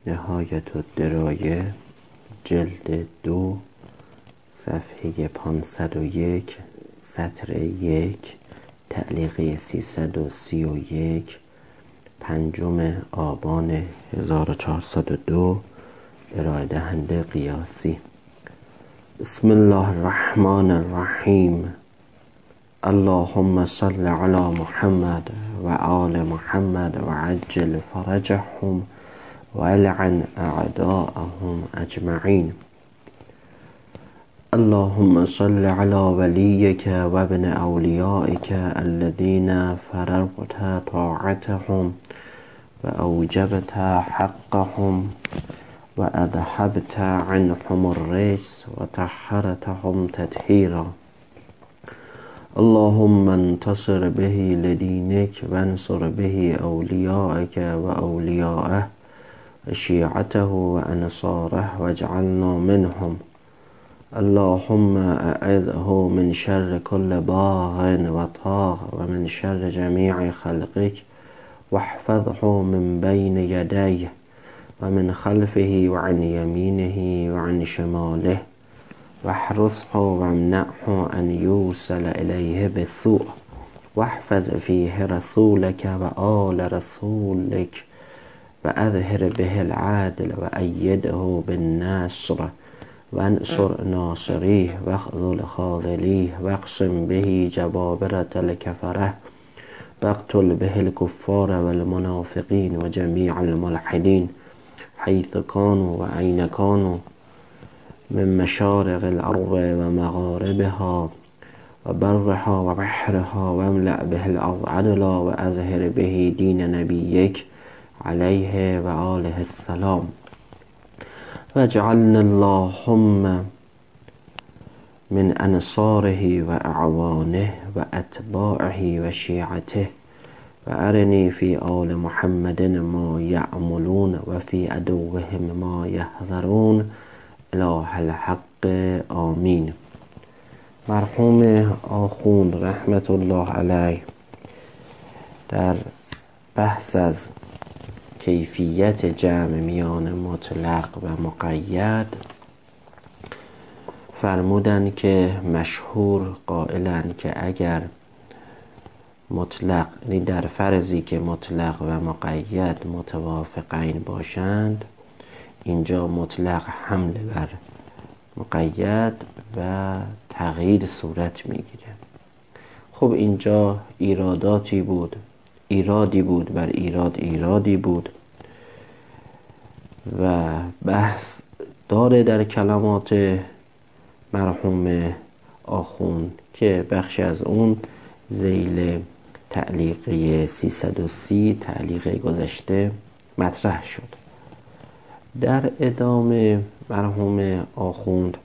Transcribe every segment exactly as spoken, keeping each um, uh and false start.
نهایت الدرایه جلد دو صفحه پانصد و یک سطر یک تعلیقه سیصد و سی و یک پنجم آبان هزار و چهارصد و دو ارائه دهنده قیاسی. بسم الله الرحمن الرحیم. اللهم صل علی محمد و آل محمد و عجل فرجهم و العن اعداءهم اجمعین. اللهم صل على وليك وابن أوليائك الذين فرغت طاعتهم وأوجبت حقهم وأذهبت عنهم الرجس وطهرتهم تطهيرا. اللهم انتصر به لدينك وانصر به أوليائك وأولياءه وشيعته وأنصاره واجعلنا منهم. اللهم أعذه من شر كل باغ وطاغ ومن شر جميع خلقك واحفظه من بين يديه ومن خلفه وعن يمينه وعن شماله واحرسه وامنعه أن يوصل إليه بالسوء واحفظ فيه رسولك وآل رسولك وأظهر به العدل وأيده بالنصر وانصر ناصريه واخذل خاذليه واقسم به جبابرة الكفرة واقتل به الكفار والمنافقين وجميع الملحدين حيث كانوا وأين كانوا من مشارق الأرض ومغاربها وبرها وبحرها واملأ به الأرض عدلا وأظهر به دين نبيك عليه وآله السلام. واجعلنا اللهم من أنصاره وأعوانه وأتباعه وشيعته وأرني في آل محمد ما يعملون وفي عدوهم ما يحذرون إله الحق آمین. مرحوم آخوند رحمت الله علیه در بحث از کیفیت جمع میان مطلق و مقید فرمودن که مشهور قائلن که اگر مطلق، یعنی در فرضی که مطلق و مقید متوافقین باشند، اینجا مطلق حمل بر مقید و تغییر صورت میگیره. خب اینجا ایراداتی بود، ایرادی بود بر ایراد ایرادی بود و بحث داره در کلمات مرحوم آخوند که بخشی از اون ذیل تعلیقه سیصد و سی تعلیقه گذشته مطرح شد. در ادامه مرحوم آخوند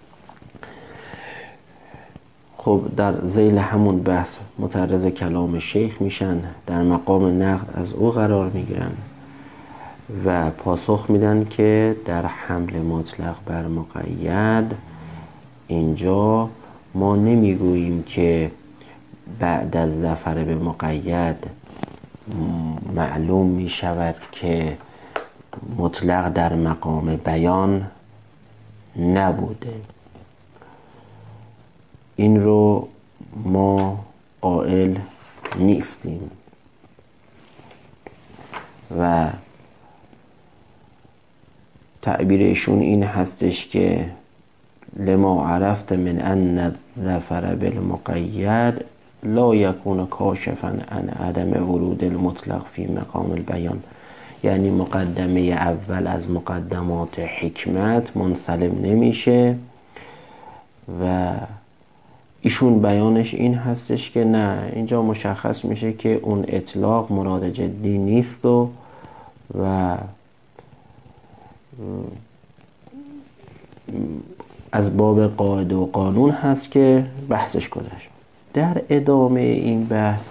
خب در ذیل همون بحث متعرض کلام شیخ میشن، در مقام نقد از او قرار میگیرن و پاسخ میدن که در حمل مطلق بر مقید اینجا ما نمیگوییم که بعد از ظفر به مقید معلوم میشود که مطلق در مقام بیان نبوده. این رو ما قائل نیستیم و تعبیر ایشون این هستش که لما عرفت من ان الظفر بالمقید لا یکون کاشفا عن عدم ورود المطلق فی مقام البیان، یعنی مقدمه اول از مقدمات حکمت منسلم نمیشه و ایشون بیانش این هستش که نه، اینجا مشخص میشه که اون اطلاق مراد جدی نیست و و از باب قاعده و قانون هست که بحثش گذشت. در ادامه این بحث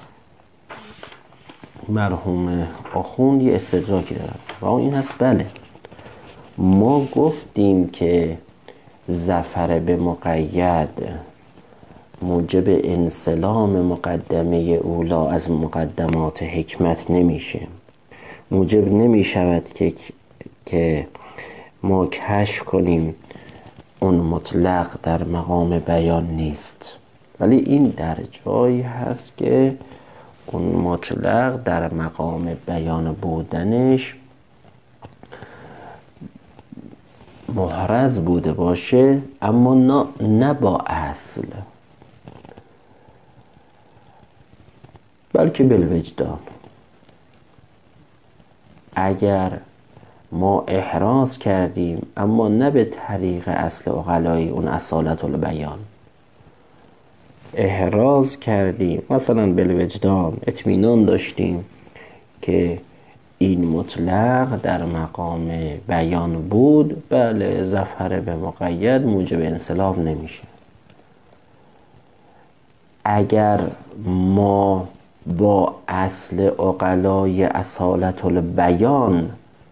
مرحوم آخوند یه استدراکی دارن و این هست بله ما گفتیم که ظفر به مقید موجب انسلام مقدمه اولا از مقدمات حکمت نمیشه، موجب نمی شود که که ما کشف کنیم اون مطلق در مقام بیان نیست، ولی این در جایی هست که اون مطلق در مقام بیان بودنش محرز بوده باشه، اما نه, نه با اصل، بلکه بالوجدان. اگر ما احراز کردیم اما نه به طریق اصل عقلایی، اون اصالت البیان، احراز کردیم مثلا بالوجدان، اطمینان داشتیم که این مطلق در مقام بیان بود، بله ظفر به مقید موجب انصلاف نمیشه. اگر ما با اصل عقلای اصالت البیان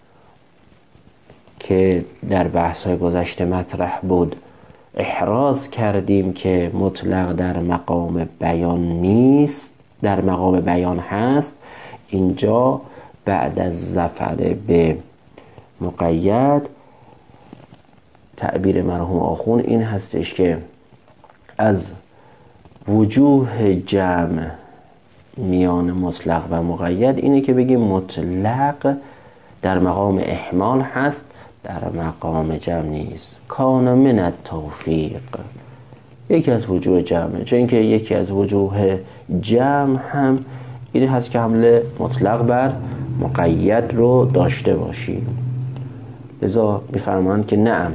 که در بحث‌های گذشته مطرح بود احراز کردیم که مطلق در مقام بیان نیست، در مقام بیان هست، اینجا بعد از ظفر به مقید تعبیر مرحوم آخوند این هستش که از وجوه جمع میان مطلق و مقید اینه که بگیم مطلق در مقام احمال هست، در مقام جمع نیست. کان من التوفیق یکی از وجوه جمعه، چون اینکه یکی از وجوه جمع هم این هست که حمله مطلق بر مقید رو داشته باشیم. لذا میفرمایند که نعم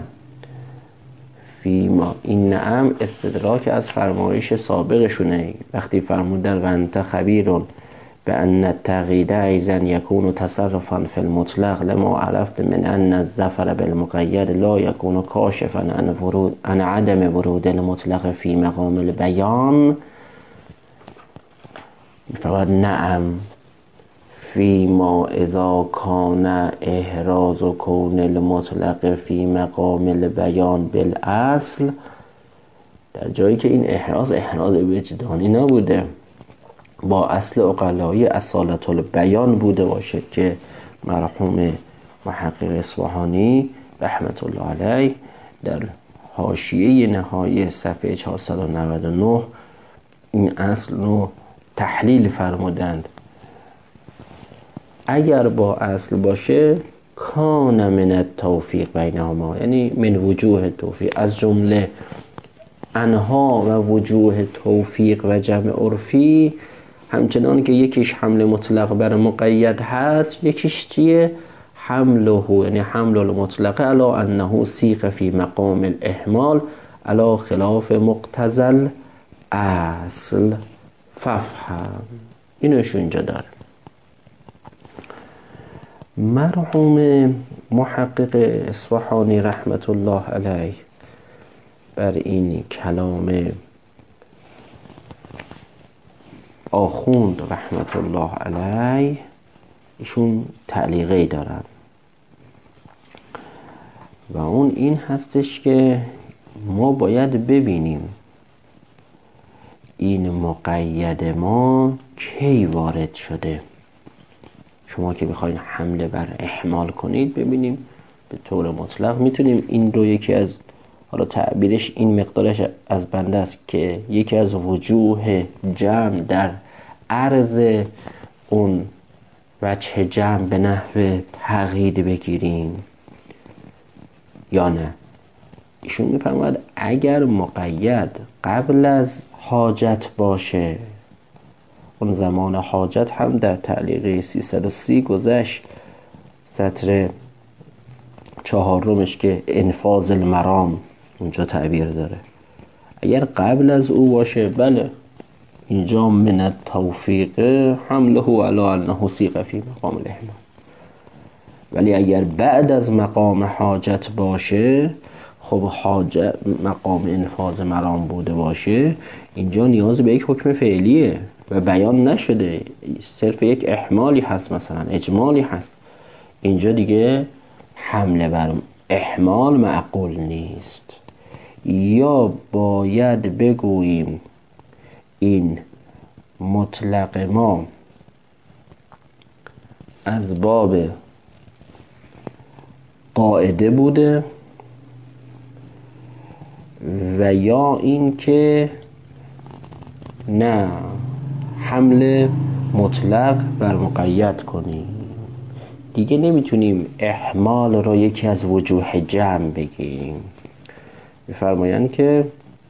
فیما، این نعم استدراک از فرمایش سابقشونه وقتی فرمودن و انت خبیرون به ان التقیید ایضا یکون تصرفا فی المطلق لما عرفت من ان الظفر بالمقید لا یکون کاشفا عن ورود عن عدم ورود المطلق فی مقام البیان. میفرماید نعم فیما اذا کان احراز و کون المطلق فی مقام البیان بالاصل، در جایی که این احراز احراز وجدانی نبوده، با اصل عقلایی اصالت البیان بوده باشه که مرحوم محقق اصفهانی رحمت الله علیه در حاشیه نهایی صفحه چهارصد و نود و نه این اصل رو تحلیل فرمودند. اگر با اصل باشه کان من التوفیق بینهما، یعنی من وجوه توفیق، از جمله انها و وجوه توفیق و جمع عرفی، همچنان که یکیش حمل مطلق بر مقید هست، یکیش چیه؟ حمله، یعنی حمل المطلق علی انه سیغ فی مقام الاحمال علی خلاف مقتضی اصل ففهم. اینوش اینجا داره. مرحوم محقق اصفهانی رحمت الله علیه بر این کلام آخوند رحمت الله علیه ایشون تعلیقی دارن و اون این هستش که ما باید ببینیم این مقید ما کی وارد شده. شما که بخواین حمله بر احمال کنید ببینیم به طور مطلق میتونیم این رو یکی از، حالا تعبیرش این مقدارش از بنده است که یکی از وجوه جمع در عرض اون وجه جمع به نحو تقیید بگیریم یا نه. ایشون میفرماید اگر مقید قبل از حاجت باشه، اون زمان حاجت هم در تعلیق سیصد و سی گذشت، سطر چهارمش که انفاذ المرام اونجا تعبیر داره، اگر قبل از او باشه بله اینجا من التوفیق حمله علی انه سیغ فی مقام الاحمال. ولی اگر بعد از مقام حاجت باشه، خب حاجت مقام انفاذ مرام بوده باشه، اینجا نیاز به یک حکم فعلیه و بیان نشده، صرف یک احمالی هست، مثلا اجمالی هست، اینجا دیگه حمله بر احمال معقول نیست. یا باید بگوییم این مطلق ما از باب قاعده بوده و یا این که نه حمل مطلق بر مقید کنیم. دیگه نمیتونیم احمال رو یکی از وجوه جمع بگیم. میفرمایند که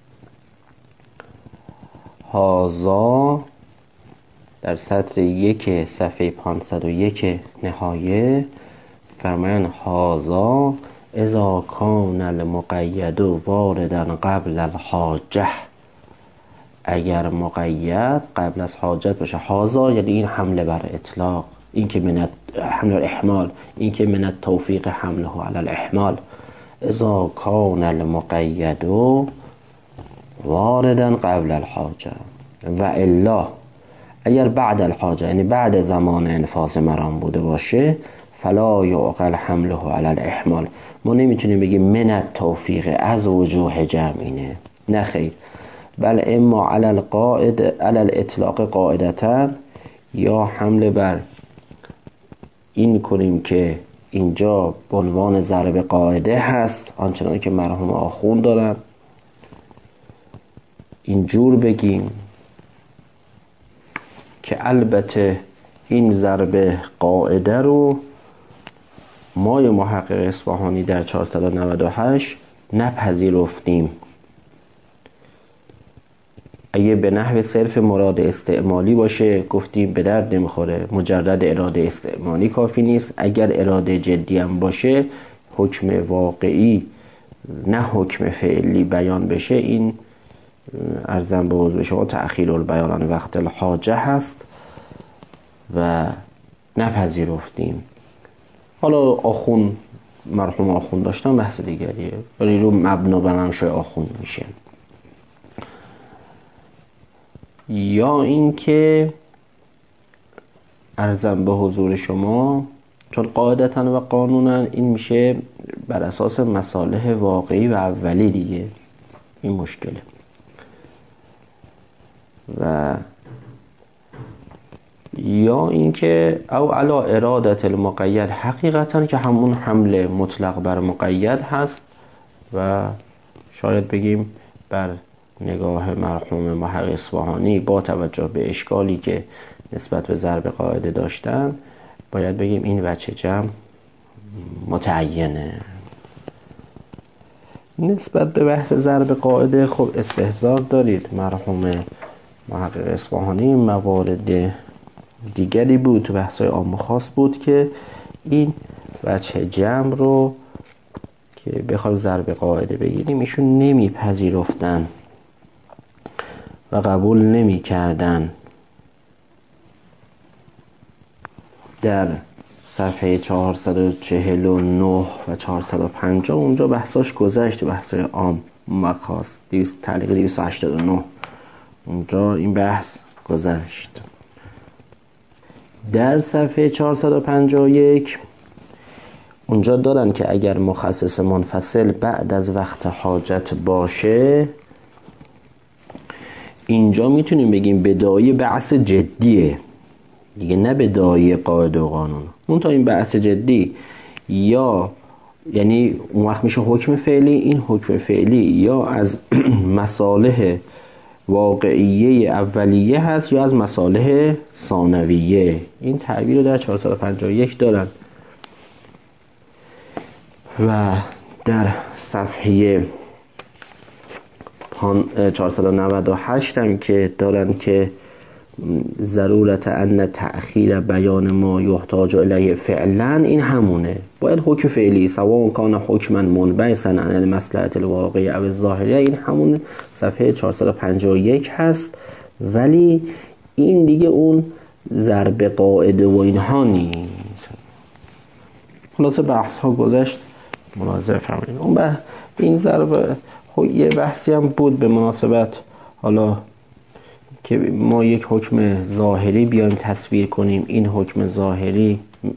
هازا در سطر یک صفحه پانصد و یک نهایه فرمایند هازا اذا کان المقید واردا قبل الحاجه، اگر مقید قبل از حاجت باشه. هازا یعنی این حمله بر اطلاق، این که من حمل الاحمال، این که من التوفیق حمله علی الاحمال. اذا کان المقید واردا قبل الحاجه و الا، اگر بعد الحاجه یعنی بعد زمان انفاذ مرام بوده باشه، فلا یعقل حمله علی الاحمال. ما نمیتونیم بگیم من التوفیق از وجوه جمعینه، نه خیر، بل اما علی القاعد علی الاطلاق قاعدتا، یا حمله بر این کنیم که اینجا به عنوان ضرب قاعده هست، آنچنان که مرحوم آخوند دارن اینجور بگیم که البته این ضرب قاعده رو ما محقق اصفهانی در چهارصد و نود و هشت نپذیرفتیم. اگه به نحو صرف مراد استعمالی باشه گفتیم به درد نمیخوره، مجرد اراده استعمالی کافی نیست. اگر اراده جدی هم باشه، حکم واقعی نه حکم فعلی بیان بشه، این ارزم به حضور شما تأخیر البیان عن وقت الحاجه هست و نپذیرفتیم. حالا آخون مرحوم آخون داشتن بحث دیگریه، ولی رو مبنا به منشأ آخون میشه. یا این که ارزم به حضور شما چون قاعدتاً و قانوناً این میشه بر اساس مصالح واقعی و اولی دیگه، این مشکله. و یا این که او علا ارادت المقید، حقیقتاً که همون حمله مطلق بر مقید هست و شاید بگیم بر نگاه مرحوم محقق اصفهانی با توجه به اشکالی که نسبت به ضرب قاعده داشتن، باید بگیم این وجه جمع متعینه. نسبت به بحث ضرب قاعده خب استحضار دارید، مرحوم محقق اصفهانی موارد دیگری بود تو بحث‌های عام و خاص بود که این وجه جمع رو که بخوایم ضرب قاعده بگیریم ایشون نمیپذیرفتن و قبول نمی کردن. در صفحه چهارصد و چهل و نه و چهارصد و پنجاه اونجا بحثاش گذشت، بحثای عام مخاص تعلیق دویست و هشتاد و نه اونجا این بحث گذشت. در صفحه چهارصد و پنجاه و یک اونجا دارن که اگر مخصص منفصل بعد از وقت حاجت باشه، اینجا میتونیم بگیم بدایه بحث جدیه دیگه، نه بدایه قاعده و قانون. اون تا این بحث جدی یا یعنی اون وقت میشه حکم فعلی، این حکم فعلی یا از مصالح واقعیه اولیه هست یا از مصالح ثانویه. این تعبیر رو در چهارصد و پنجاه و یک دارن و در صفحه چهارصد و نود و هشت هم که دارن که ضرورت ان تأخیر بیان ما یحتاج الیه فعلا، این همونه، باید حکم فعلی سواء کان حکما منبعثا عن المصلحة الواقعیه او الظاهریه، این همون صفحه چهارصد و پنجاه و یک هست. ولی این دیگه اون ضرب قاعده و اینها نیست. خلاصه بحث ها گذشت، ملاحظه فرمایید. اون به این ضرب یه بحثی هم بود به مناسبت حالا که ما یک حکم ظاهری بیایم تصویر کنیم، این حکم ظاهری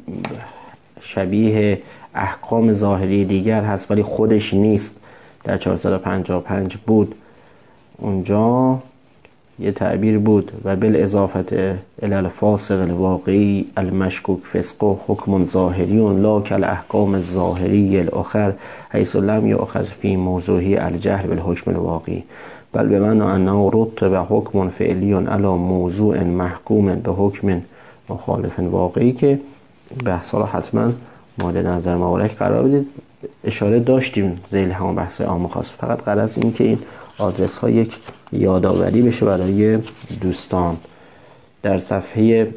شبیه احکام ظاهری دیگر هست ولی خودش نیست. در چهارصد و پنجاه و پنج بود، اونجا یه تعبیر بود و بالاضافت الی الفاسق الواقعی المشکوک فسقه حکم ظاهری لا کالاحکام الظاهری الاخر حیث لم یؤخذ فی موضوعی الجهل بالحکم الواقعی بل بمعنی انه رتب حکم فعلی علی موضوع محکوم به حکم مخالف واقعی، که بحثا رو حتما مورد نظر مبارک قرار بدید. اشاره داشتیم ذیل همون بحث عام خاص، فقط غرض این که این آدرس ها یک یادآوری بشه برای دوستان. در صفحه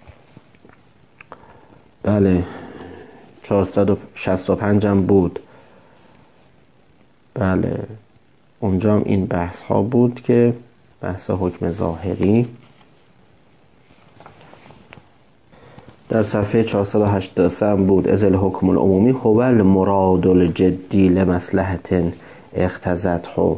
بله چهارصد و شصت و پنج هم بود، بله اونجا هم این بحث ها بود که بحث حکم ظاهری. در صفحه چهارصد و هشتاد و سه هم بود از الحکم العمومی هو المراد الجدی لمصلحت اقتضته،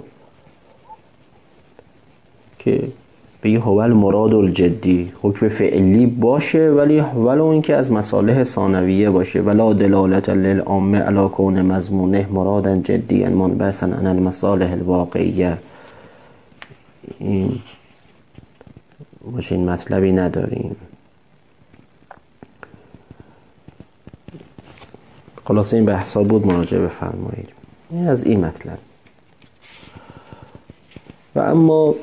که بگی هو المراد الجدی حکم فعلی باشه ولی ولو اینکه از مصالح ثانویه باشه، ولا دلالت للعامه علی کون مضمونه مرادا جدیا منبثا عن المصالح الواقعیه. این باشه، این مطلبی نداریم. خلاصه این بحثا بود، مراجعه بفرمایید. این از این مطلب. و اما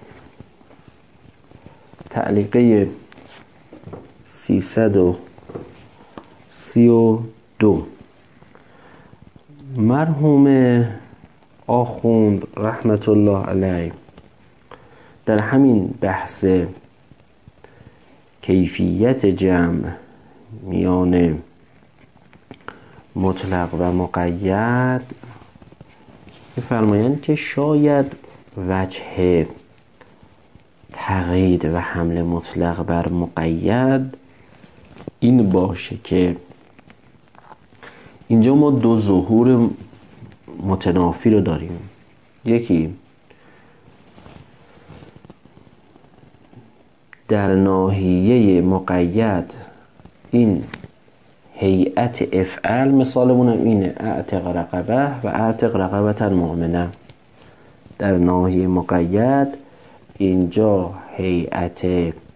تعلیقه سیصد و سی و دو مرحوم آخوند رحمت الله علیه در همین بحث کیفیت جمع میان مطلق و مقید می‌فرمایند که شاید وجه تقیید و حمل مطلق بر مقید این باشه که اینجا ما دو ظهور متنافی رو داریم. یکی در ناحیه مقید این هیئت افعل، مثالمون هم اینه اعتق رقبه و اعتق رقبة مؤمنه. در ناحیه مقید اینجا هیئت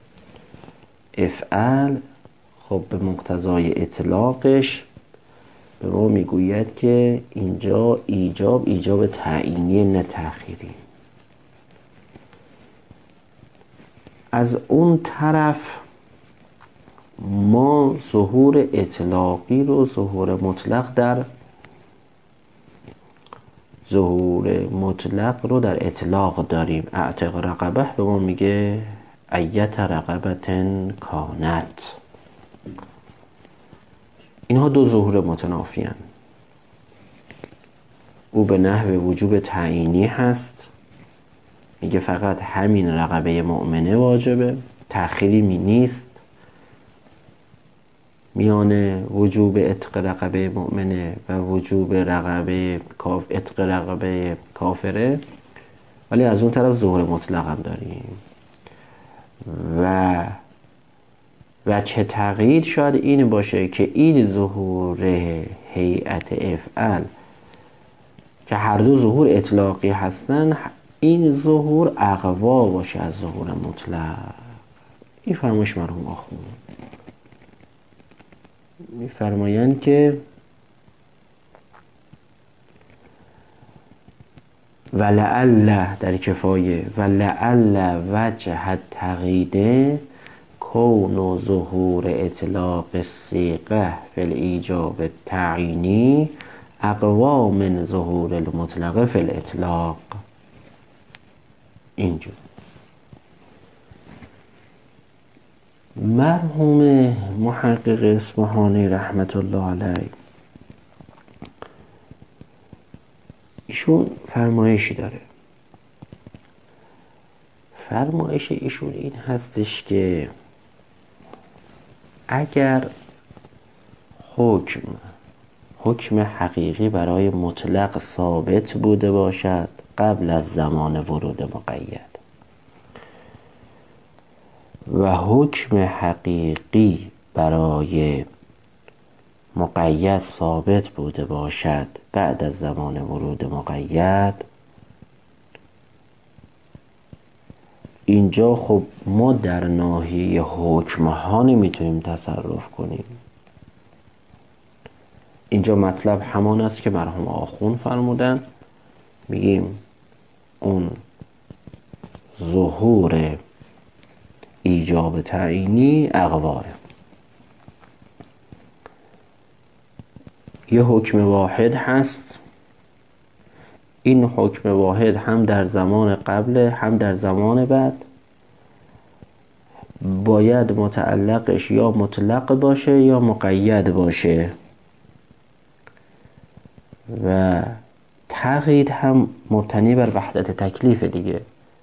افعل خب به مقتضای اطلاقش به ما میگوید که اینجا ایجاب ایجاب تعیینی نه تأخیری. از اون طرف ما ظهور اطلاقی رو ظهور مطلق در ظهور مطلق رو در اطلاق داریم. اعتق رقبه به ما میگه ایت رقبتن کانت. اینها دو ظهور متنافی هستند. او به نحو وجوب تعیینی هست، میگه فقط همین رقبه مؤمنه واجبه، تأخیری می نیست میان وجوب عتق رقبه مؤمنه و وجوب رقبه کاف عتق رقبه کافره. ولی از اون طرف ظهور مطلق هم داریم و وجه تقیید شاید این باشه که این ظهور هیئت افعل که هر دو ظهور اطلاقی هستن، این ظهور اقوا باشه از ظهور مطلق. این فرمایش مرحوم آخوند می‌فرمایند که ولعل در کفایه ولعل وجه تقییده کون ظهور اطلاق الصیغه فی الایجاب التعیینی اقوا من ظهور المطلق فی الاطلاق. اینجور مرحوم محقق اصفهانی رحمت الله علیه ایشون فرمایشی داره. فرمایش ایشون این هستش که اگر حکم حکم حقیقی برای مطلق ثابت بوده باشد قبل از زمان ورود مقید و حکم حقیقی برای مقید ثابت بوده باشد بعد از زمان ورود مقید، اینجا خب ما در ناحیه حکم ها نمیتونیم تصرف کنیم. اینجا مطلب همان است که مرحوم آخوند فرمودن، میگیم اون ظهور ایجاب تعیینی اقواره. یه حکم واحد هست، این حکم واحد هم در زمان قبل هم در زمان بعد باید متعلقش یا مطلق باشه یا مقید باشه و تقیید هم مبتنی بر وحدت تکلیف دیگه.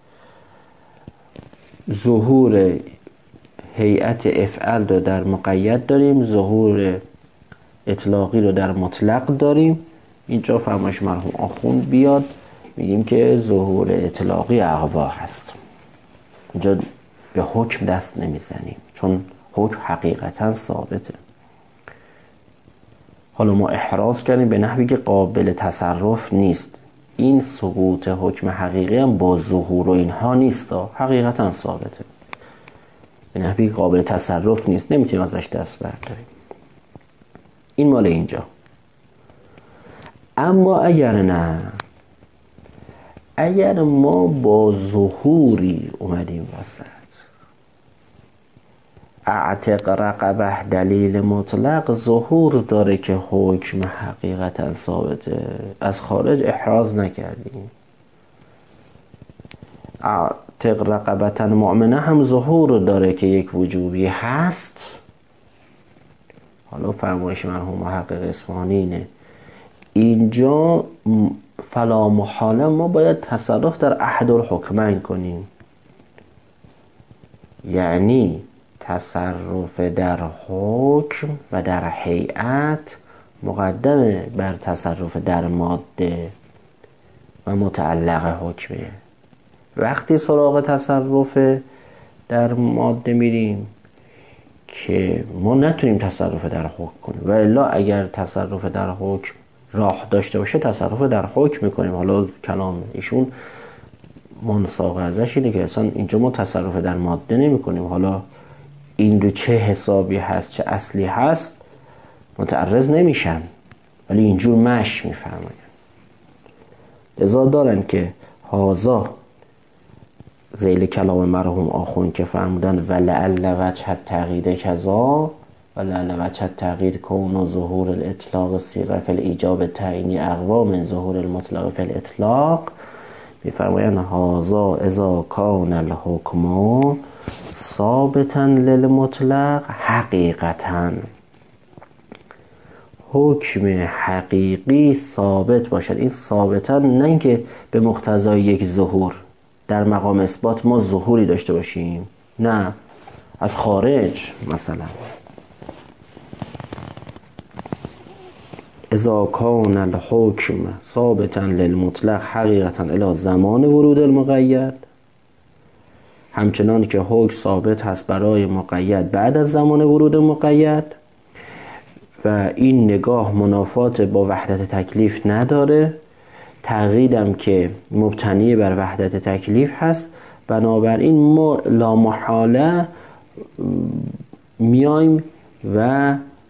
ظهور هیئت افعل رو در مقید داریم، ظهور اطلاقی رو در مطلق داریم. اینجا فرمایش مرحوم آخوند بیاد میگیم که ظهور اطلاقی اقوا هست. اینجا به حکم دست نمیزنیم چون حکم حقیقتا ثابته. حالا ما احراز کردیم به نحوی که قابل تصرف نیست. این سقوط حکم حقیقی هم با ظهور و اینها نیست، حقیقتا ثابته، به نحوی قابل تصرف نیست، نمیتونیم ازش دست برداریم. این مال اینجا. اما اگر نه، اگر ما با ظهوری اومدیم وسط، اعتق رقبه دلیل مطلق ظهور داره که حکم حقیقتا ثابته، از خارج احراز نکردیم. اعتق رقبتا مؤمنه هم ظهور داره که یک وجوبی هست. حالا فرمایش مرحوم محقق اصفهانی اینه، اینجا فلا محاله ما باید تصرف در احد الحکمین کنیم، یعنی تصرف در حکم و در هیئت مقدم بر تصرف در ماده و متعلق حکمه. وقتی سراغ تصرف در ماده میریم که ما نتونیم تصرف در حکم کنیم، و الا اگر تصرف در حکم راه داشته باشه تصرف در حکم میکنیم. حالا کلام ایشون منساق ازش اینه که اصلا اینجا ما تصرف در ماده نمی کنیم، حالا این رو چه حسابی هست چه اصلی هست متعرض نمیشن، ولی اینجور مش میفرماین. لذا دارن که هازا ذیل کلام مرحوم آخوند که فرمودن ولعل وجه تغییر کذا ولعل وجه تغییر کون و ظهور الاطلاق صیغه فی الایجاب تعیینی اقوا من ظهور المطلق فی الاطلاق، میفرمایند هازا اذا کان الحکم ثابتا للمطلق حقیقتا، حکم حقیقی ثابت باشد. این ثابتا نه اینکه به مقتضای یک ظهور در مقام اثبات ما ظهوری داشته باشیم، نه، از خارج. مثلا اذا کان الحکم ثابتا للمطلق حقیقتا الی زمان ورود المقید، همچنان که حکم ثابت هست برای مقید بعد از زمان ورود مقید، و این نگاه منافات با وحدت تکلیف نداره، تقییدم که مبتنی بر وحدت تکلیف هست. بنابراین ما لامحاله میایم و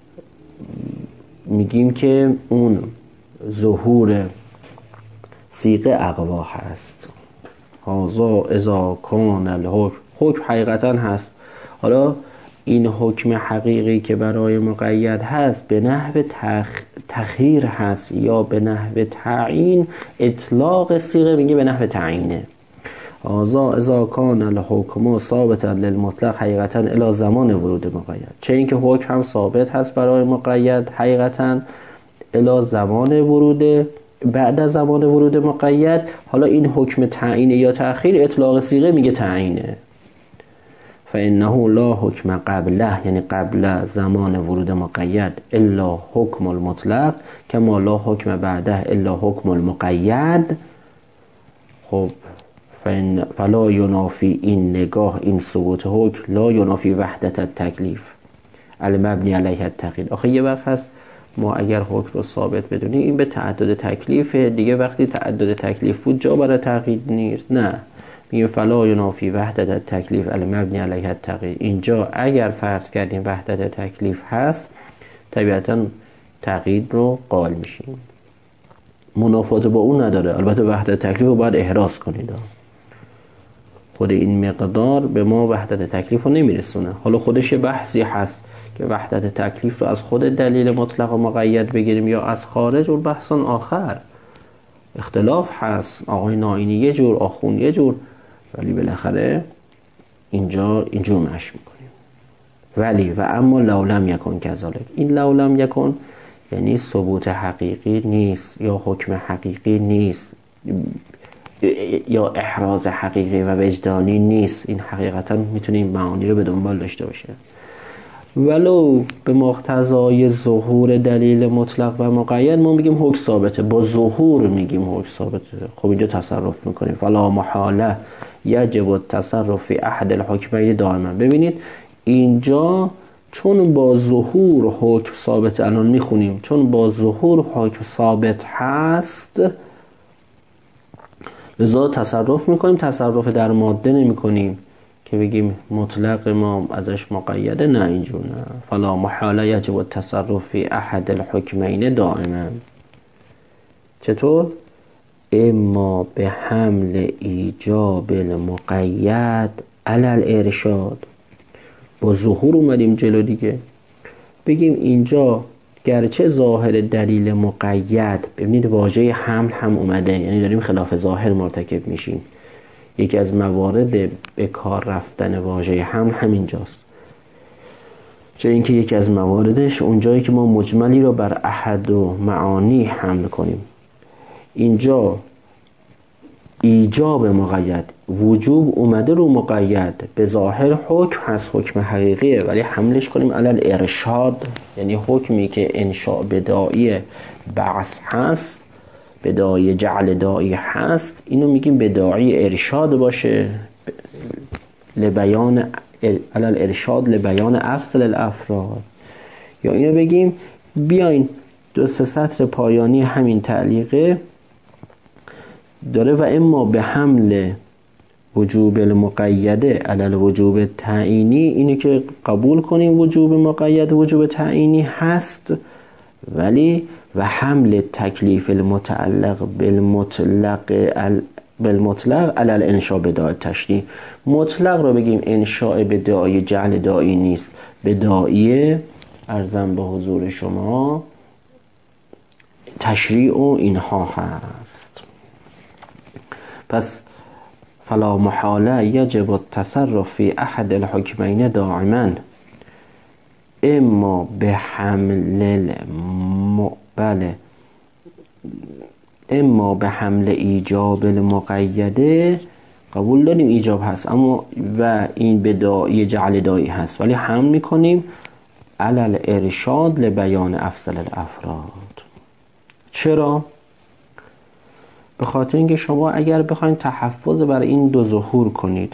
میگیم که اون ظهور صیغه اقوا هست. هازا اذا کان الحکم، حکم حقیقتا هست. حالا این حکم حقیقی که برای مقید هست به نحو تخ... تخییر هست یا به نحو تعیین، اطلاق صیغه میگه به نحو تعیینه. هازا اذا کان الحکم ثابتا للمطلق حقیقتا الی زمان ورود مقید، چه اینکه حکم هم ثابت هست برای مقید حقیقتا الی زمان ورود، بعد از زمان ورود مقید. حالا این حکم تعیین یا تأخیر، اطلاق صیغه میگه تعیینه. فانه لا حکم قبله، یعنی قبل زمان ورود مقید، الا حکم المطلق کما لا حکم بعده الا حکم المقید. خب فلا ینافی، این نگاه، این ثبوت حکم لا ینافی وحدت التکلیف المبنی علیه التقیید. آخه یه وقت هست ما اگر حکم رو ثابت بدونیم این به تعدد تکلیف دیگه، وقتی تعدد تکلیف بود جا برای تقیید نیست. نه، میگه فلا ینافی وحدت تکلیف المبنی علیه التغییر. اینجا اگر فرض کردیم وحدت تکلیف هست طبیعتا تقیید رو قائل میشیم، منافات با اون نداره. البته وحدت تکلیف رو باید احراز کنید، خود این مقدار به ما وحدت تکلیف رو نمیرسونه. حالا خودش یه بحثی هست که وحدت تکلیف رو از خود دلیل مطلق و مقید بگیریم یا از خارج، و بحثان آخر اختلاف هست، آقای نائینی یه جور، آخون یه جور، ولی بالاخره اینجا اینجور مش میکنیم. ولی و اما لولم یکن کذالک، این لولم یکن یعنی ثبوت حقیقی نیست یا حکم حقیقی نیست یا احراز حقیقی و وجدانی نیست. این حقیقتا میتونه این معانی رو به دنبال داشته باشه. ولو به مقتضای ظهور دلیل مطلق و مقید ما میگیم حکم ثابته، با ظهور میگیم حکم ثابته. خب اینجا تصرف میکنیم فلا محاله یجب التصرف فی احد الحکمین دائما. ببینید اینجا چون با ظهور حکم ثابت، الان میخونیم چون با ظهور حکم ثابت هست لذا تصرف میکنیم. تصرف در ماده نمیکنیم که بگیم مطلق ما ازش مقیده، نه اینجور نه. فلا محاله یجب التصرف فی احد الحکمین دائما. چطور؟ اما به حمل ایجاب المقید علی الارشاد. با ظهور اومدیم جلو دیگه، بگیم اینجا گرچه ظاهر دلیل مقید، ببینید واژه حمل هم اومده، یعنی داریم خلاف ظاهر مرتکب میشیم. یکی از موارد به کار رفتن واژه حمل همینجاست، چه اینکه یکی از مواردش اونجایی که ما مجملی رو بر احد و معانی حمل کنیم. اینجا ایجاب مقید، وجوب اومده رو مقید، به ظاهر حکم هست، حکم حقیقیه، ولی حملش کنیم علی الارشاد، یعنی حکمی که انشاء بدائی بعث هست، بدائی جعل دائی هست، اینو میگیم بدائی ارشاد باشه، لبیان علی الارشاد لبیان افضل الافراد. یا اینو بگیم بیاین دو سه سطر پایانی همین تعلیقه داره و اما به حمل وجوب المقیده علی الوجوب تعیینی، اینو که قبول کنیم وجوب مقید وجوب تعیینی هست، ولی و حمل تکلیف المتعلق بالمطلق بالمطلق علی الانشاء بداعی تشریع. مطلق رو بگیم انشاء بداعی جعل داعی نیست، بداعی ارزم به حضور شما تشریع و اینها هست. پس فلا محاله یجب التصرف فی احد الحکمین دائما اما به حمل الم... بله اما به حمل ایجاب المقیده. قبول داریم ایجاب هست اما و این بداعی جعل داعی هست، ولی حمل میکنیم علی الارشاد لبیان افضل الافراد. چرا؟ به خاطر اینکه شما اگر بخواید تحفظ برای این دو ظهور کنید،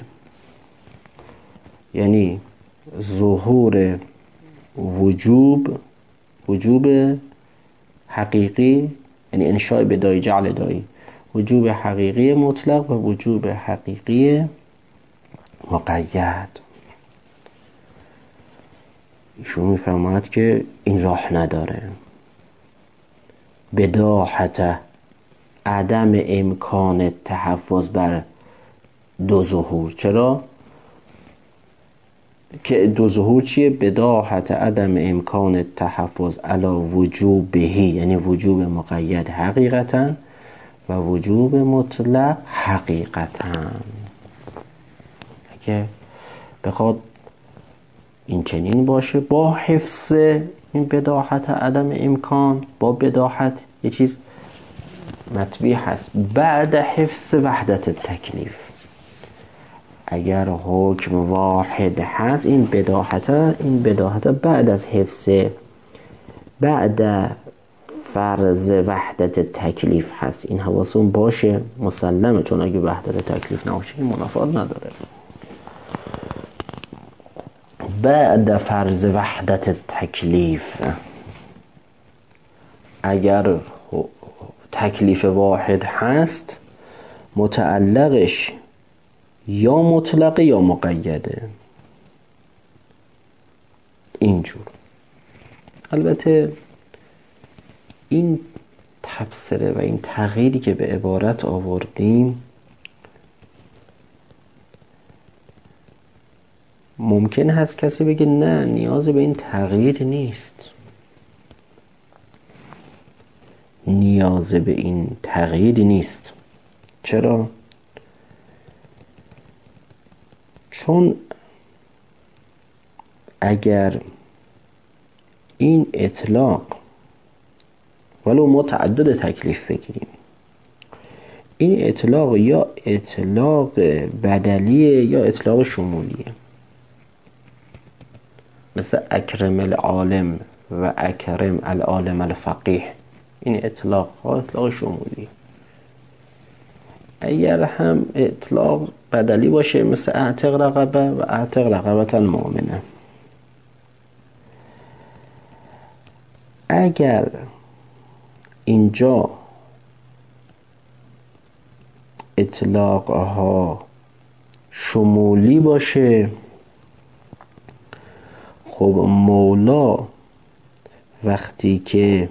یعنی ظهور وجوب وجوب حقیقی، یعنی انشاء بداعی جعل داعی، وجوب حقیقی مطلق و وجوب حقیقی مقید، ایشون میفرماید که این راه نداره. بداحت عدم امکان تحفظ بر دو ظهور. چرا؟ که دو ظهور چیه؟ بداحت عدم امکان تحفظ علی وجوبهی، یعنی وجوب مقید حقیقتا و وجوب مطلق حقیقتا. اگه بخواد این چنین باشه با حفظ این بداحت عدم امکان، با بداحت یه چیز مطبیع هست بعد حفظ وحدت تکلیف. اگر حکم واحد هست این بداحت این بداحت بعد از حفظ بعد فرض وحدت تکلیف هست. این حواستون باشه، مسلمه، چون اگه وحدت تکلیف نباشه این منافات نداره. بعد فرض وحدت تکلیف اگر تکلیف واحد هست متعلقش یا مطلقه یا مقیده. اینجور. البته این تبصره و این تغییری که به عبارت آوردیم ممکن هست کسی بگه نه نیاز به این تغییر نیست، نیاز به این تغییر نیست. چرا؟ چون اگر این اطلاق، ولو ما تعدد تکلیف بگیریم، این اطلاق یا اطلاق بدلیه یا اطلاق شمولیه، مثل اکرم العالم و اکرم العالم الفقیه، این اطلاق ها اطلاق شمولیه. اگر هم اطلاق بدلی باشه مثل اعتق رقبه و اعتق رقبتا مؤمنه، اگر اینجا اطلاق ها شمولی باشه، خب مولا وقتی که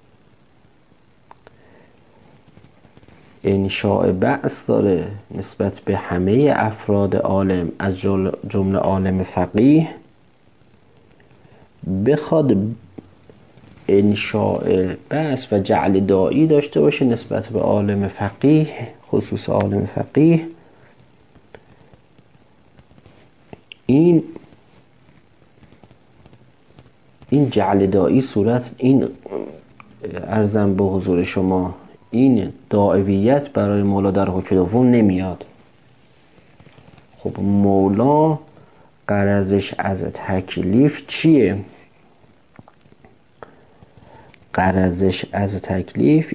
انشاء بعث داره نسبت به همه افراد عالم از جمله عالم فقیه، بخواد انشاء بعث و جعل داعی داشته باشه نسبت به عالم فقیه، خصوص عالم فقیه، این این جعل داعی صورت، این عرضم به حضور شما، این داعیت برای مولا در حکم دوم نمیاد. خب مولا غرضش از تکلیف چیه؟ غرضش از تکلیف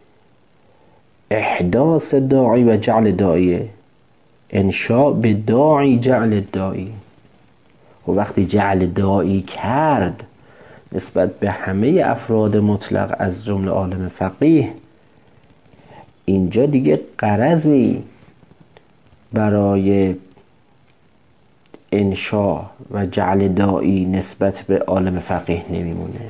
احداث داعی و جعل داعیه، انشاء به داعی جعل داعی. و وقتی جعل داعی کرد نسبت به همه افراد مطلق از جمله عالم فقیه، اینجا دیگه غرضی برای انشاء و جعل داعی نسبت به عالم فقیه نمیمونه.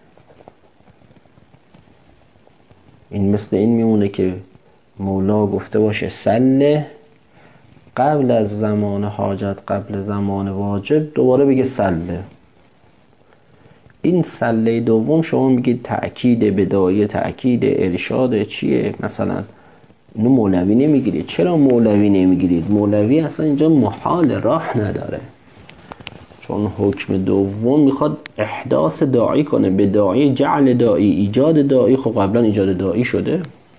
این مثل این میمونه که مولا گفته باشه سله، قبل از زمان حاجت، قبل زمان واجب، دوباره بگه سله. این سله دوم شما میگید تأکید بدایه، تأکید ارشاد چیه؟ مثلا اینو مولوی نمیگیرید. چرا مولوی نمیگیرید؟ مولوی اصلا اینجا محال، راه نداره، چون حکم دوم میخواد احداث داعی کنه، به داعی جعل داعی، ایجاد داعی. خب قبلا ایجاد داعی شده،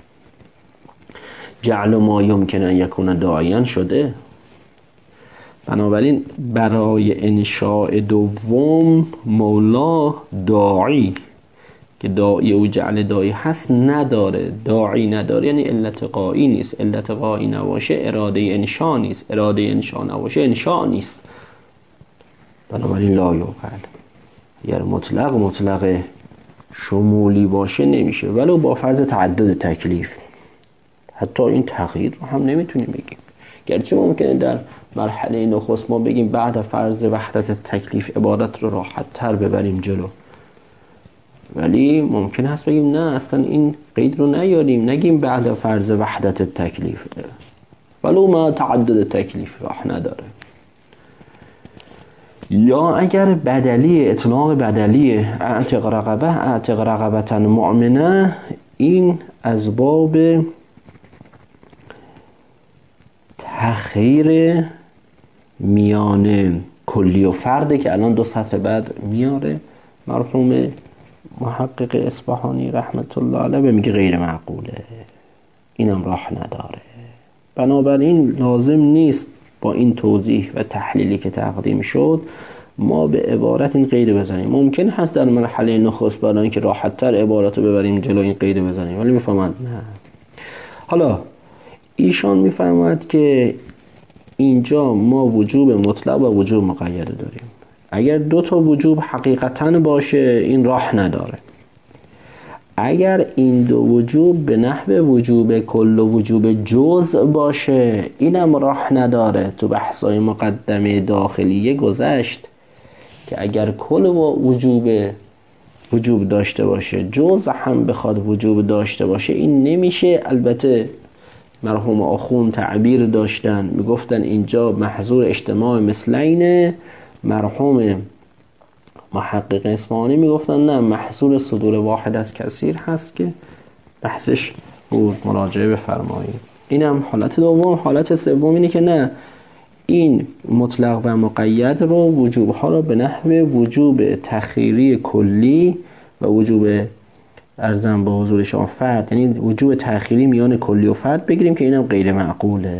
جعل ما یمکن ان یکون داعیان شده. بنابراین برای انشاء دوم مولا داعی که داعی و جعل داعی هست نداره، داعی نداره یعنی علت قایی نیست. علت قایی نباشه اراده انشاء نیست، اراده انشاء نباشه انشاء نیست. بنابراین لا یوقع. اگر مطلق مطلق شمولی باشه نمیشه، ولو با فرض تعدد تکلیف. حتی این تغییر رو هم نمیتونیم بگیم، گرچه ممکنه در مرحله نخست ما بگیم بعد فرض وحدت تکلیف عبارت رو راحت تر ببریم جلو، ولی ممکن هست بگیم نه اصلا این قید رو نیاریم، نگیم بعد فرض وحدت تکلیف، ولو ما تعدد تکلیف راه نداره. یا اگر بدلی، اطلاق بدلی اعتق رقبه، اعتق رقبتا مؤمنه، این از باب تخییر میان کلی و فرده که الان دو سطح بعد میاره مرحوم محقق اصفهانی رحمت الله علیه، میگه غیر معقوله، اینم راه نداره. بنابراین لازم نیست با این توضیح و تحلیلی که تقدیم شد ما به عبارت این قید بزنیم. ممکن هست در مرحله نخست برای اینکه راحت تر عبارت رو ببریم جلو این قید بزنیم، ولی میفهمند نه. حالا ایشان میفهمد که اینجا ما وجوب مطلق و وجوب مقید داریم. اگر دو تا وجوب حقیقتاً باشه این راه نداره، اگر این دو وجوب به نحو وجوب کل و وجوب جزء باشه اینم راه نداره. تو بحثای مقدمه داخلیه گذشت که اگر کل و وجوب وجوب داشته باشه جزء هم بخواد وجوب داشته باشه این نمیشه. البته مرحوم آخوند تعبیر داشتن میگفتن اینجا محظور اجتماع مثلینه، مرحوم محقق اصفهانی میگفتن نه محظور صدور واحد از کثیر هست که بحثش بود، مراجعه بفرمایید. اینم حالت دوم. حالت سوم اینه که نه، این مطلق و مقید رو وجوب ها رو به نحو وجوب تخیری کلی و وجوب ارزم به حضور شما فرد، یعنی وجوب تخیری میان کلی و فرد بگیریم که اینم غیر معقوله.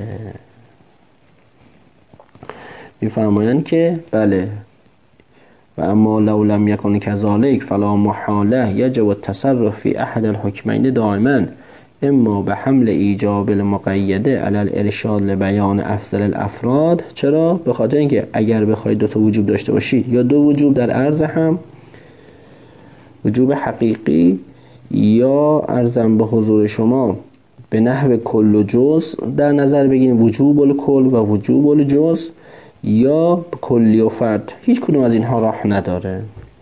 میفرمایند که بله و اما لو لم یکن کذالک فلا محاله یجب التصرف فی احد الحکمین دائما اما به حمل ایجاب المقیده علی الارشاد لبیان افضل الافراد. چرا؟ به خاطر اینکه اگر بخواید دو تا وجوب داشته باشید یا دو وجوب در عرض هم، وجوب حقیقی یا ارزم به حضور شما به نحو کل و جز در نظر بگیریم، وجوب الکل و وجوب الجز، یا کلی و فرد، هیچ کدوم از اینها راه نداره.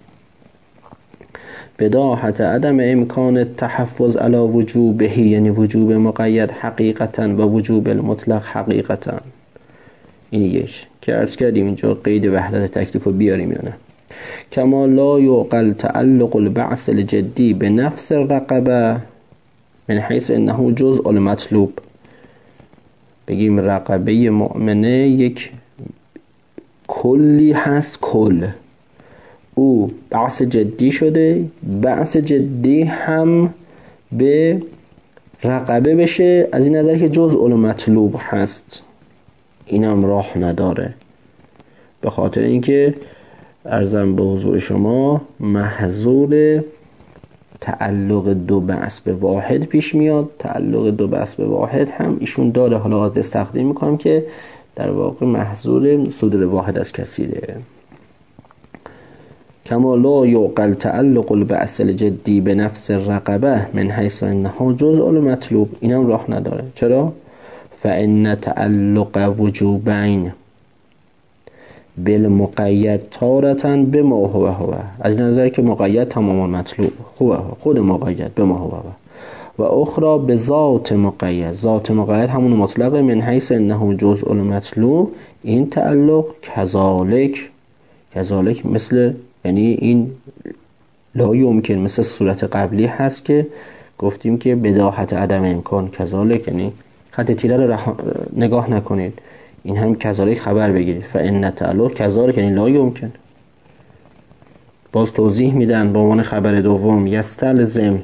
بداهت عدم امکان تحفظ علی وجوبه، یعنی وجوب مقید حقیقتا و وجوب المطلق حقیقتا. این یک که عرض کردیم اینجا قید وحدت تکلیف رو بیاریم یا نه. کما لا یعقل تعلق البعث الجدی به نفس الرقبه من حیث انه جزء المطلوب. بگیم رقبه مؤمنه یک کلی هست، کل او بعث جدی شده، بعث جدی هم به رقبه بشه از این نظر که جزء المطلوب هست، اینم راه نداره. به خاطر اینکه عرضم به حضور شما محظور تعلق دو بعث به واحد پیش میاد. تعلق دو بعث به واحد هم ایشون داره، حالا آدرس تقدیم میکنم که در واقع محظور صدور واحد از کثیره. کما لا یعقل تعلق البعث الجدی به نفس الرقبه من حیث انه جزء المطلوب، اینم راه نداره. چرا؟ فان تعلق وجوبین بالمقید تارة بما هو هو، از نظر که مقید تمام مطلوب هو خود مقید بما هو هو، و اخرى به ذات مقید، ذات مقید همون مطلق من حیث انه جزء المطلوب. این تعلق کذالک کذالک مثل، یعنی این لا یمکن، مثل صورت قبلی هست که گفتیم که بداهت عدم امکان، کذالک یعنی خط تیره رو رح... نگاه نکنید، این هم کذالک خبر بگیرید. فان تعلق کذالک یعنی لا یمکن. باز توضیح میدن به عنوان خبر دوم یستلزم،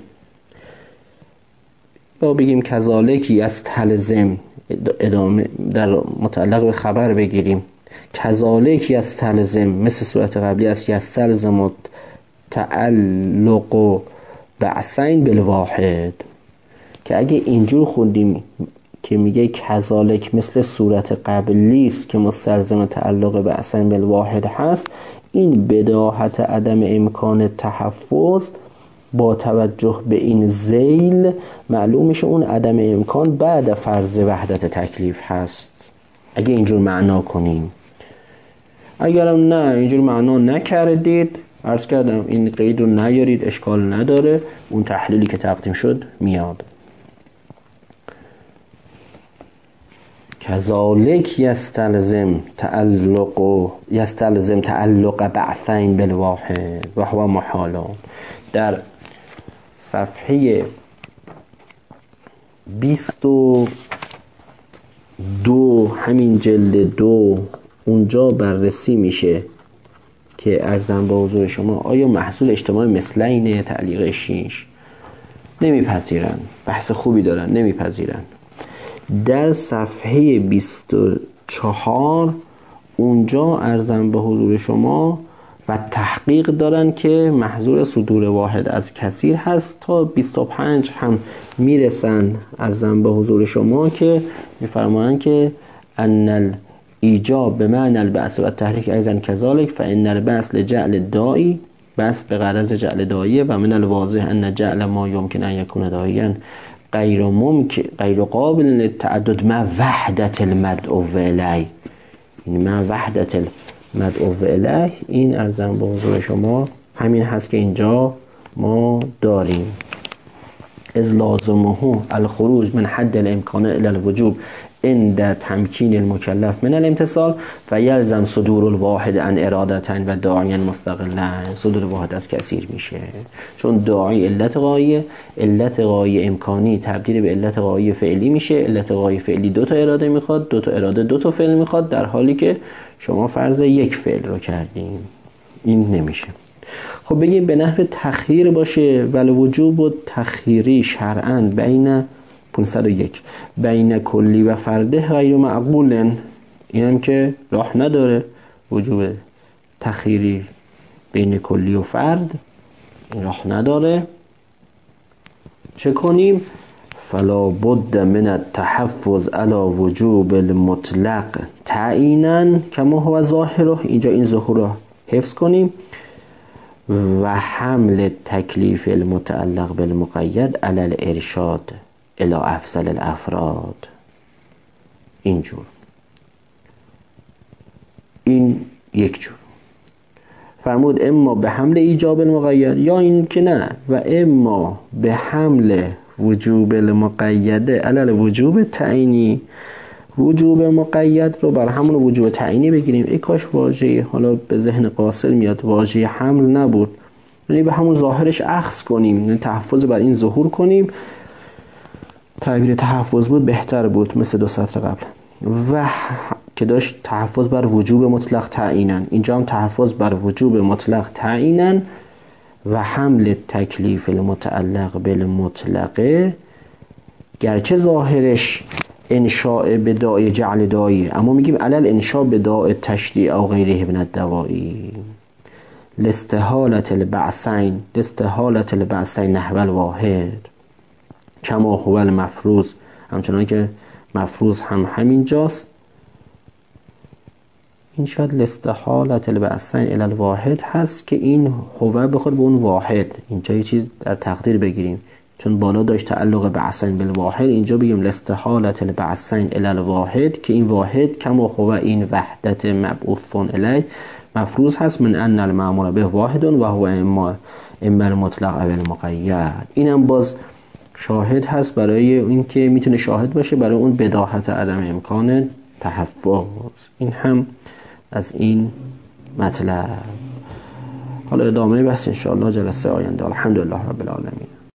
یا بگیم کذالک یستلزم، ادامه در متعلق به خبر بگیریم کذالک یستلزم، مثل صورت قبلی است یستلزم تعلق بعثین بالواحد، که اگه اینجور خوندیم که میگه کذالک مثل صورت قبلی است که مستلزم تعلق بعثین بالواحد هست، این بداهت عدم امکان تحفظ با توجه به این ذیل معلوم میشه اون عدم امکان بعد فرض وحدت تکلیف هست اگه اینجور معنا کنیم. اگرم نه اینجور معنا نکردید، عرض کردم این قید رو نیارید، اشکال نداره، اون تحلیلی که تقدیم شد میاد. کذالک یستلزم تعلق یستلزم تعلق بعثین بالواحد و هو محالون. در صفحه بیست و دو همین جلد دو اونجا بررسی میشه که ارزم به حضور شما آیا محصول اجتماع مثلین تعلیق شیش نمیپذیرن، بحث خوبی دارن، نمیپذیرن. در صفحه بیست و چهار اونجا ارزم به حضور شما و تحقیق دارن که محظور صدور واحد از کثیر هست. تا بیست و پنج هم میرسن ارزم به حضور شما که میفرمایند که ان ایجاب به معنی البعث و تحریک ایضا کذالک فان البعث لجعل الداعی بس به غرض جعل داعیه و من الواضح ان جعل ما یمکن ان یکون داعیا غیر ممکن غیر قابل للتعدد مع وحدت المدعو الیه، یعنی مع وحدت المدعو الیه. این ارزم به حضور شما همین هست که اینجا ما داریم. از لازمه الخروج من حد الامکان الى الوجوب عند تمکین المکلف من الامتصال و یلزم صدور الواحد عن ارادتن و داعیا مستقلا. صدور واحد از کثیر میشه، چون داعی علت غایه، علت غایه امکانی تبدیل به علت غایه فعلی میشه. علت غایه فعلی دو تا اراده میخواد، دو تا اراده دو تا فعل میخواد، در حالی که شما فرض یک فعل رو کردیم. این نمیشه. خب بگیم به نحو تخییر باشه، ولی وجوب و تخییری شرعاً بین پانصد و یک بین کلی و فرده غیر معقولن. این هم که راه نداره. وجوب تخییری بین کلی و فرد این راه نداره. چه کنیم؟ فلا بد من التحفظ علی وجوب المطلق تعیینا کما هو ظاهره. اینجا این ظهور رو حفظ کنیم. و حمل تکلیف المتعلق بالمقید علی الارشاد الی افضل الافراد. اینجور، این یک جور فرمود اما به حمل ایجاب المقید، یا این که نه و اما به حمل وجوب المقیده علی الوجوب تعیینی. وجوب مقید رو بر همون وجوب تعیینی بگیریم. ای کاش واژه حالا به ذهن قاصر میاد واژه حمل نبود، یعنی به همون ظاهرش اخذ کنیم، یعنی تحفظ بر این ظهور کنیم. تعبیر تحفظ بود بهتر بود، مثل دو سطر قبل. و که داشت تحفظ بر وجوب مطلق تعیینا، اینجا هم تحفظ بر وجوب مطلق تعیینا و حمل تکلیف المتعلق بالمطلقه، گرچه ظاهرش انشاء بداعی جعل داعی، اما میگیم علل انشاء بداعی تشریع او غیره من الدواعی لاستحالت البعثین لاستحالت البعثین نحو الواحد کما هو المفروض. همچنان که مفروض هم همین جاست. این شاید لاستحالت البعثین الی الواحد هست که این هو بخور به اون واحد. اینجا یه چیز در تقدیر بگیریم، چون بالا داشت تعلق بعثین بالواحد، اینجا بگیم لاستحالت البعثین الی الواحد که این واحد کما هو این وحدت مبعوث الیه مفروض هست من ان المأمور به واحد و هو اما اما المطلق او المقید. اینم باز شاهد هست برای این که میتونه شاهد باشه برای اون بداهت عدم امکان تحفظ. این هم از این مطلب. حالا ادامه بحث ان شاء الله جلسه آینده. الحمدلله رب العالمین.